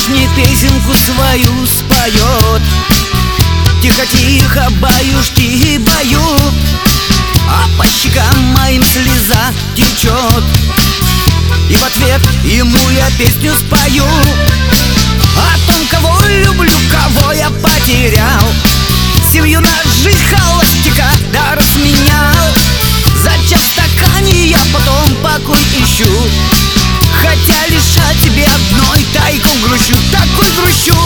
мне песенку свою споет. Тихо-тихо баюшки бою, а по щекам моим слеза течет. И в ответ ему я песню спою о том, кого люблю, кого я потерял. Семью на жизнь холостяка да разменял. Зачем в стакане я потом покой ищу, хотя лишь о тебе одной тайком грущу, такой грущу.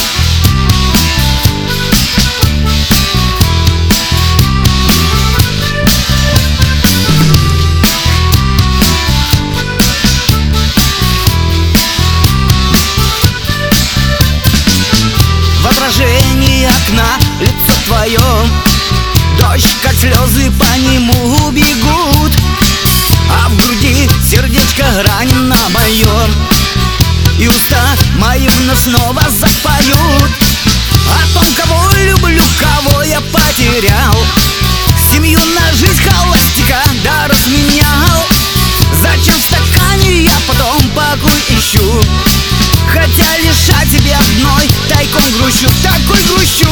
В отражении окна лицо твое, дождь, как слезы по нему бегут, а в груди сердечко ранено мое, и уста мои вновь снова запоют о том, кого люблю, кого я потерял. Семью на жизнь холостяка да разменял. Зачем в стакане я потом покой ищу, хотя лишь о тебе одной тайком грущу, такой грущу.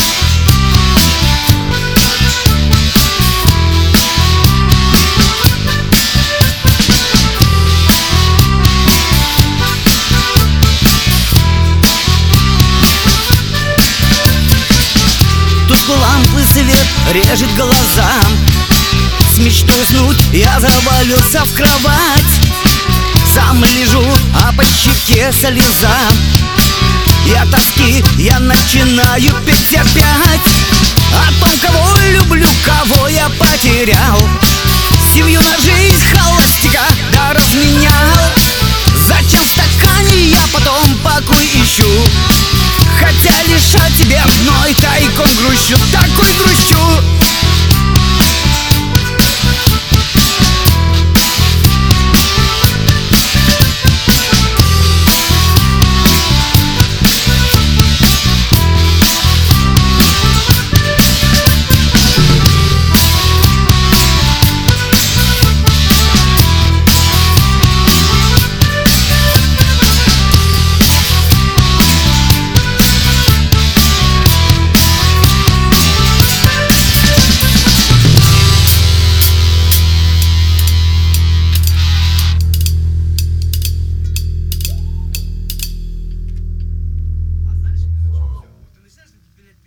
Тусклый лампы свет режет глаза, с мечтой уснуть я завалился в кровать. Сам лежу, а по щеке слеза, и от тоски я начинаю петь опять о том, кого люблю, кого я потерял. Семью на жизнь холостяка да разменял.